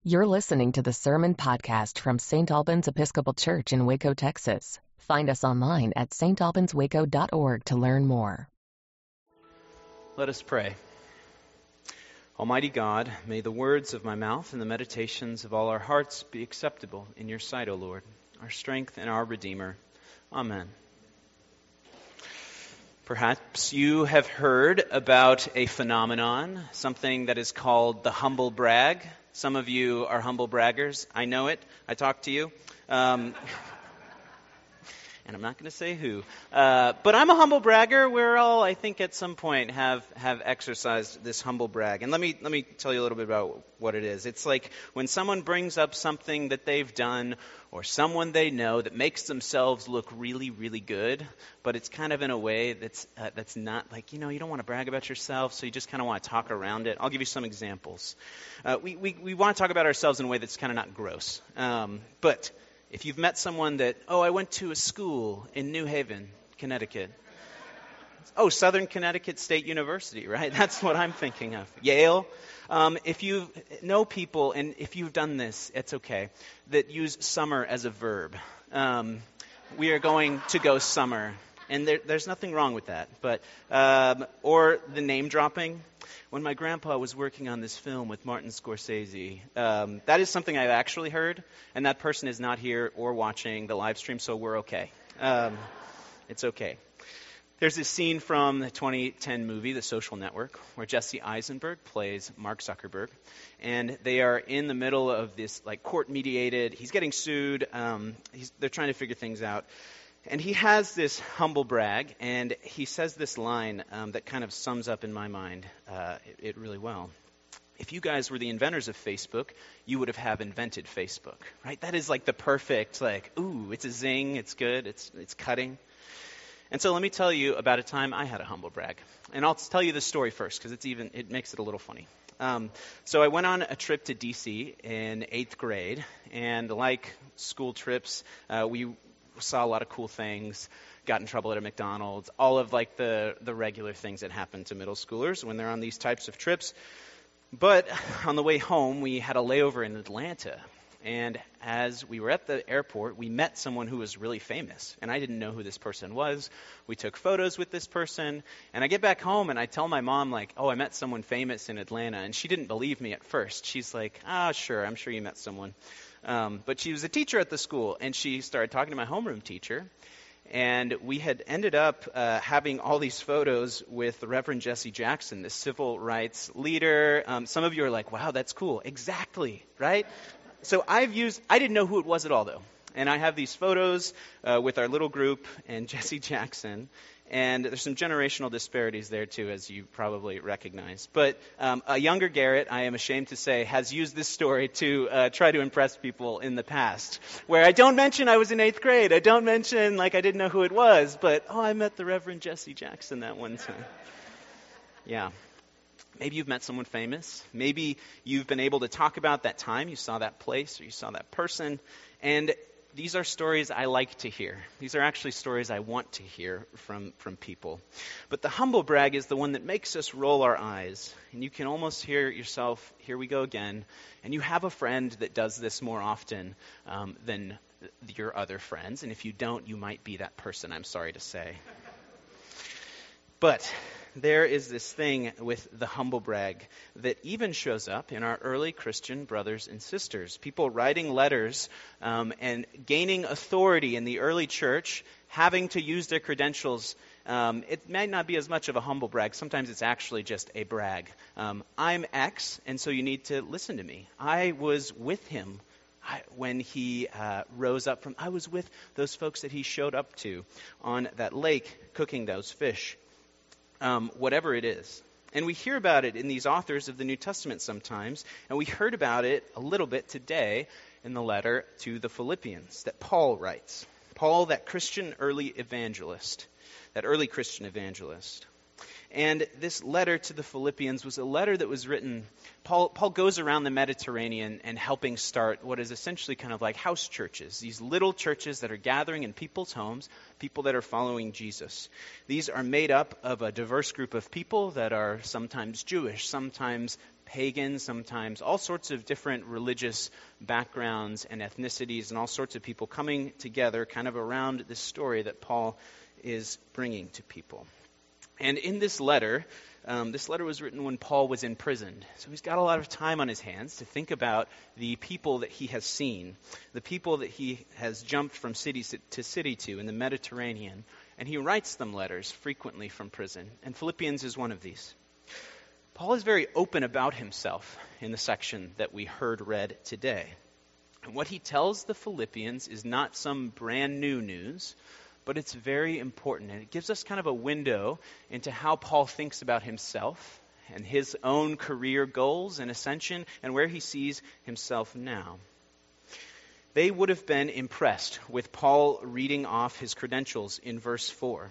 You're listening to the Sermon Podcast from St. Albans Episcopal Church in Waco, Texas. Find us online at stalbanswaco.org to learn more. Let us pray. Almighty God, may the words of my mouth and the meditations of all our hearts be acceptable in your sight, O Lord, our strength and our Redeemer. Amen. Perhaps you have heard about a phenomenon, something that is called the humble brag. Some of you are humble braggers. I know it. I talk to you. And I'm not going to say who. But I'm a humble bragger. We're all, I think, at some point have exercised this humble brag. And let me tell you a little bit about what it is. It's like when someone brings up something that they've done or someone they know that makes themselves look really, really good, but it's kind of in a way that's not like, you don't want to brag about yourself, so you just kind of want to talk around it. I'll give you some examples. We want to talk about ourselves in a way that's kind of not gross. But if you've met someone that, I went to a school in New Haven, Connecticut. Southern Connecticut State University, right? That's what I'm thinking of. Yale. If you know people, and if you've done this, it's okay, that use summer as a verb. We are going to go summer. And there's nothing wrong with that. But or the name dropping. When my grandpa was working on this film with Martin Scorsese, that is something I've actually heard, and that person is not here or watching the live stream, so we're okay. It's okay. There's this scene from the 2010 movie, The Social Network, where Jesse Eisenberg plays Mark Zuckerberg, and they are in the middle of this court-mediated, he's getting sued, they're trying to figure things out. And he has this humble brag, and he says this line that kind of sums up in my mind it really well. If you guys were the inventors of Facebook, you would have invented Facebook, right? That is like the perfect, it's a zing, it's good, it's cutting. And so let me tell you about a time I had a humble brag. And I'll tell you the story first, because it makes it a little funny. So I went on a trip to D.C. in 8th grade, and like school trips, we saw a lot of cool things, got in trouble at a McDonald's, all of the regular things that happen to middle schoolers when they're on these types of trips. But on the way home, we had a layover in Atlanta. And as we were at the airport, we met someone who was really famous. And I didn't know who this person was. We took photos with this person. And I get back home and I tell my mom, I met someone famous in Atlanta. And she didn't believe me at first. She's like, sure, I'm sure you met someone. But she was a teacher at the school. And she started talking to my homeroom teacher. And we had ended up having all these photos with the Reverend Jesse Jackson, the civil rights leader. Some of you are like, wow, that's cool. Exactly, right? So I didn't know who it was at all, though. And I have these photos with our little group and Jesse Jackson. And there's some generational disparities there, too, as you probably recognize. But a younger Garrett, I am ashamed to say, has used this story to try to impress people in the past. Where I don't mention I was in 8th grade. I don't mention, I didn't know who it was. But, I met the Reverend Jesse Jackson that one time. Yeah. Maybe you've met someone famous. Maybe you've been able to talk about that time. You saw that place or you saw that person. And these are stories I like to hear. These are actually stories I want to hear from people. But the humble brag is the one that makes us roll our eyes. And you can almost hear yourself, here we go again. And you have a friend that does this more often than your other friends. And if you don't, you might be that person, I'm sorry to say. But there is this thing with the humble brag that even shows up in our early Christian brothers and sisters. People writing letters and gaining authority in the early church, having to use their credentials. It might not be as much of a humble brag. Sometimes it's actually just a brag. I'm X, and so you need to listen to me. I was with him when he rose up I was with those folks that he showed up to on that lake cooking those fish. Whatever it is. And we hear about it in these authors of the New Testament sometimes, and we heard about it a little bit today in the letter to the Philippians that Paul writes. Paul, that early Christian evangelist. And this letter to the Philippians was a letter that was written, Paul goes around the Mediterranean and helping start what is essentially kind of like house churches, these little churches that are gathering in people's homes, people that are following Jesus. These are made up of a diverse group of people that are sometimes Jewish, sometimes pagans, sometimes all sorts of different religious backgrounds and ethnicities and all sorts of people coming together kind of around this story that Paul is bringing to people. And in this letter was written when Paul was imprisoned. So he's got a lot of time on his hands to think about the people that he has seen, the people that he has jumped from city to city to in the Mediterranean. And he writes them letters frequently from prison. And Philippians is one of these. Paul is very open about himself in the section that we heard read today. And what he tells the Philippians is not some brand new news, but it's very important, and it gives us kind of a window into how Paul thinks about himself and his own career goals and ascension and where he sees himself now. They would have been impressed with Paul reading off his credentials in verse 4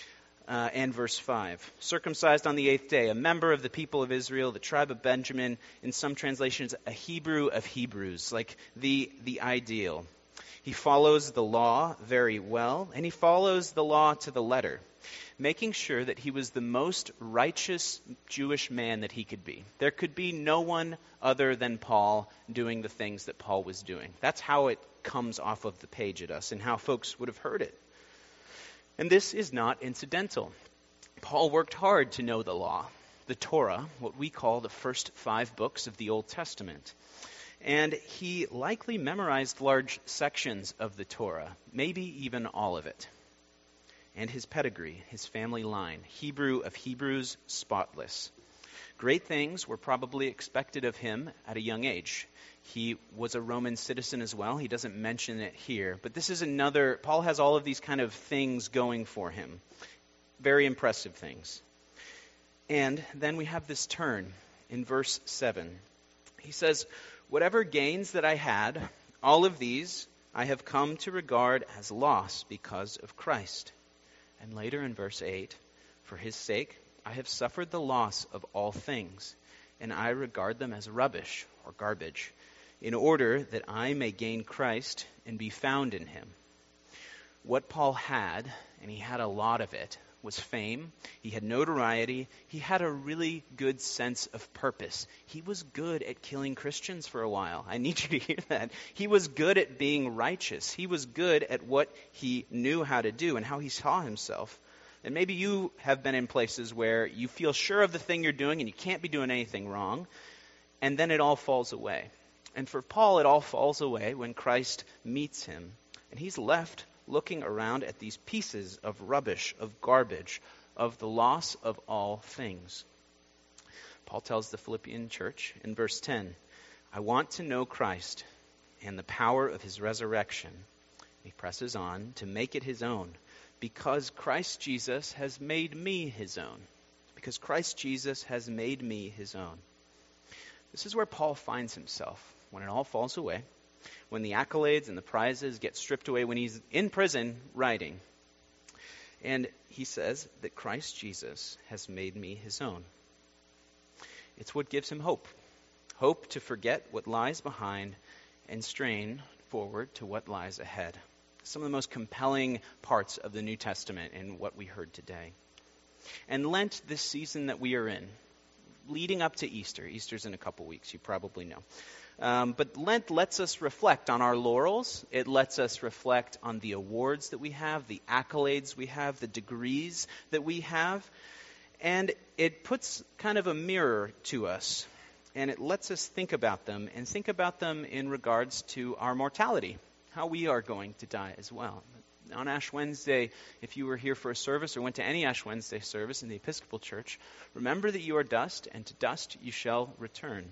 and verse 5. Circumcised on the 8th day, a member of the people of Israel, the tribe of Benjamin, in some translations, a Hebrew of Hebrews, like the ideal. He follows the law very well, and he follows the law to the letter, making sure that he was the most righteous Jewish man that he could be. There could be no one other than Paul doing the things that Paul was doing. That's how it comes off of the page at us and how folks would have heard it. And this is not incidental. Paul worked hard to know the law, the Torah, what we call the first 5 books of the Old Testament. And he likely memorized large sections of the Torah, maybe even all of it. And his pedigree, his family line, Hebrew of Hebrews, spotless. Great things were probably expected of him at a young age. He was a Roman citizen as well. He doesn't mention it here. But this is Paul has all of these kind of things going for him. Very impressive things. And then we have this turn in verse 7. He says, "Whatever gains that I had, all of these I have come to regard as loss because of Christ." And later in verse 8, "For his sake I have suffered the loss of all things, and I regard them as rubbish or garbage, in order that I may gain Christ and be found in him." What Paul had, and he had a lot of it, was fame. He had notoriety. He had a really good sense of purpose. He was good at killing Christians for a while. I need you to hear that. He was good at being righteous. He was good at what he knew how to do and how he saw himself. And maybe you have been in places where you feel sure of the thing you're doing and you can't be doing anything wrong, and then it all falls away. And for Paul, it all falls away when Christ meets him, and he's left looking around at these pieces of rubbish, of garbage, of the loss of all things. Paul tells the Philippian church in verse 10, "I want to know Christ and the power of his resurrection." He presses on to make it his own, because Christ Jesus has made me his own. Because Christ Jesus has made me his own. This is where Paul finds himself when it all falls away, when the accolades and the prizes get stripped away, when he's in prison writing. And he says that Christ Jesus has made me his own. It's what gives him hope. Hope to forget what lies behind and strain forward to what lies ahead. Some of the most compelling parts of the New Testament in what we heard today. And Lent, this season that we are in, leading up to Easter. Easter's in a couple weeks, you probably know. But Lent lets us reflect on our laurels. It lets us reflect on the awards that we have, the accolades we have, the degrees that we have. And it puts kind of a mirror to us. And it lets us think about them, and think about them in regards to our mortality, how we are going to die as well. On Ash Wednesday, if you were here for a service or went to any Ash Wednesday service in the Episcopal Church, remember that you are dust, and to dust you shall return.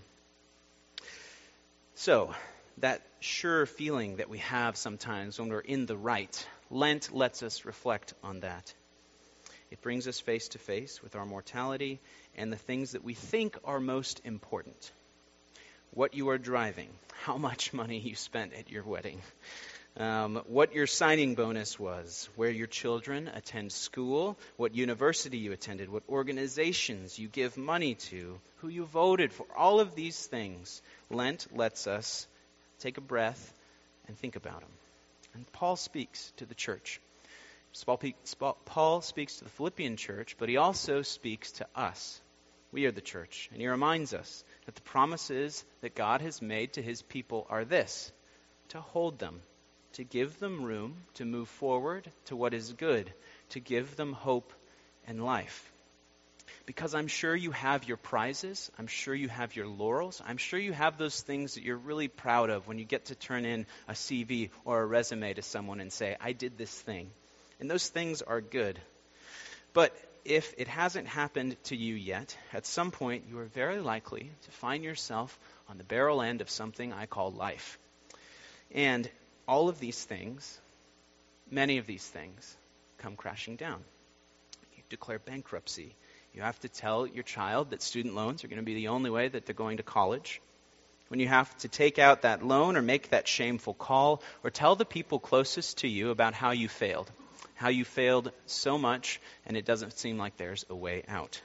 So, that sure feeling that we have sometimes when we're in the right, Lent lets us reflect on that. It brings us face to face with our mortality and the things that we think are most important. What you are driving, how much money you spent at your wedding, what your signing bonus was, where your children attend school, what university you attended, what organizations you give money to, who you voted for. All of these things, Lent lets us take a breath and think about them. And Paul speaks to the church. Paul speaks to the Philippian church, but he also speaks to us. We are the church. And he reminds us That the promises that God has made to his people are this: to hold them, to give them room to move forward to what is good, to give them hope and life. Because I'm sure you have your prizes, I'm sure you have your laurels, I'm sure you have those things that you're really proud of when you get to turn in a CV or a resume to someone and say, I did this thing. And those things are good. But if it hasn't happened to you yet, at some point you are very likely to find yourself on the barrel end of something I call life. And all of these things, many of these things, come crashing down. You declare bankruptcy. You have to tell your child that student loans are going to be the only way that they're going to college. When you have to take out that loan or make that shameful call or tell the people closest to you about how you failed so much and it doesn't seem like there's a way out.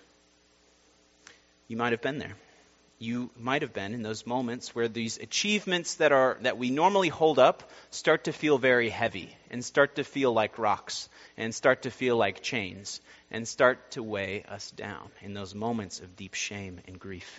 You might have been there. You might have been in those moments where these achievements that we normally hold up start to feel very heavy and start to feel like rocks and start to feel like chains and start to weigh us down in those moments of deep shame and grief.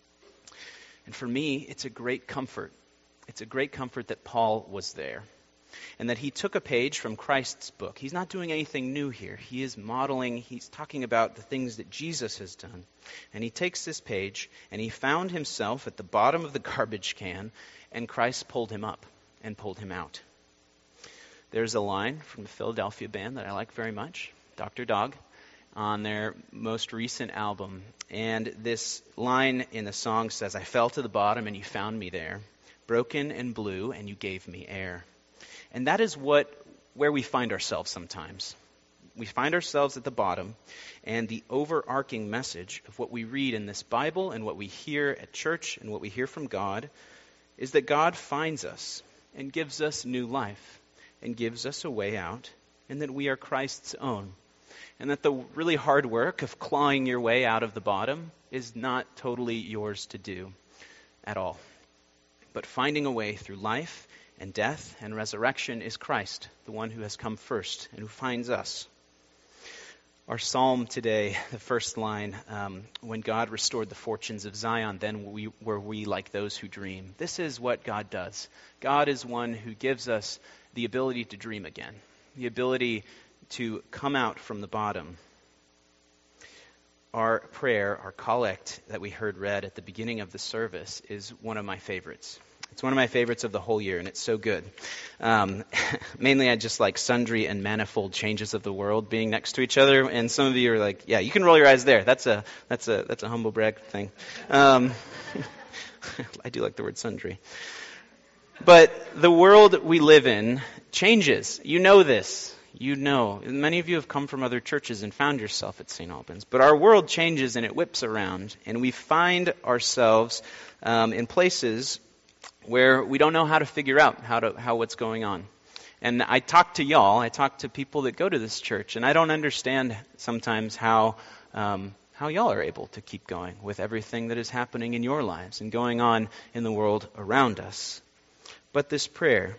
And for me, it's a great comfort. It's a great comfort that Paul was there and that he took a page from Christ's book. He's not doing anything new here. He is modeling, he's talking about the things that Jesus has done. And he takes this page and he found himself at the bottom of the garbage can and Christ pulled him up and pulled him out. There's a line from the Philadelphia band that I like very much, Dr. Dog, on their most recent album. And this line in the song says, I fell to the bottom and you found me there, broken and blue and you gave me air. And that is where we find ourselves sometimes. We find ourselves at the bottom, and the overarching message of what we read in this Bible and what we hear at church and what we hear from God is that God finds us and gives us new life and gives us a way out, and that we are Christ's own. And that the really hard work of clawing your way out of the bottom is not totally yours to do at all. But finding a way through life and death and resurrection is Christ, the one who has come first and who finds us. Our psalm today, the first line, when God restored the fortunes of Zion, then were we like those who dream. This is what God does. God is one who gives us the ability to dream again, the ability to come out from the bottom. Our prayer, our collect that we heard read at the beginning of the service is one of my favorites. It's one of my favorites of the whole year, and it's so good. Mainly, I just like sundry and manifold changes of the world being next to each other. And some of you are like, "Yeah, you can roll your eyes there. That's a humble brag thing." I do like the word sundry. But the world we live in changes. You know this. You know. Many of you have come from other churches and found yourself at St. Albans. But our world changes and it whips around, and we find ourselves in places where we don't know how to figure out how what's going on. And I talk to y'all, I talk to people that go to this church, and I don't understand sometimes how y'all are able to keep going with everything that is happening in your lives and going on in the world around us. But this prayer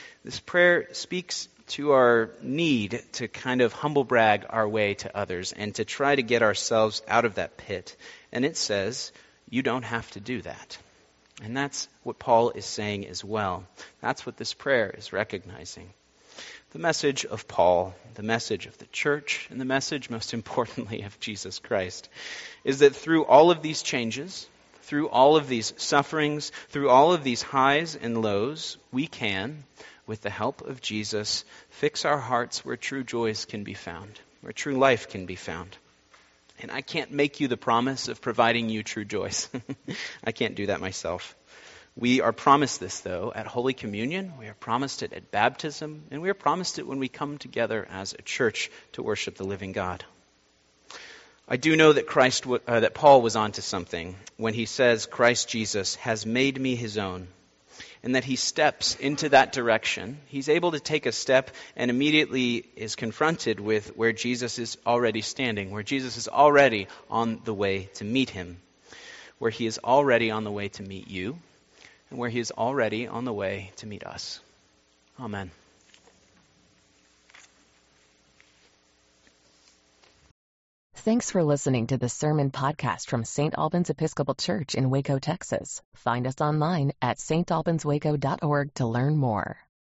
speaks to our need to kind of humble brag our way to others and to try to get ourselves out of that pit. And it says, you don't have to do that. And that's what Paul is saying as well. That's what this prayer is recognizing. The message of Paul, the message of the church, and the message, most importantly, of Jesus Christ, is that through all of these changes, through all of these sufferings, through all of these highs and lows, we can, with the help of Jesus, fix our hearts where true joys can be found, where true life can be found. And I can't make you the promise of providing you true joys. I can't do that myself. We are promised this, though, at Holy Communion. We are promised it at baptism. And we are promised it when we come together as a church to worship the living God. I do know that that Paul was onto something when he says Christ Jesus has made me his own. And that he steps into that direction. He's able to take a step and immediately is confronted with where Jesus is already standing, where Jesus is already on the way to meet him, where he is already on the way to meet you, and where he is already on the way to meet us. Amen. Thanks for listening to the Sermon Podcast from St. Albans Episcopal Church in Waco, Texas. Find us online at stalbanswaco.org to learn more.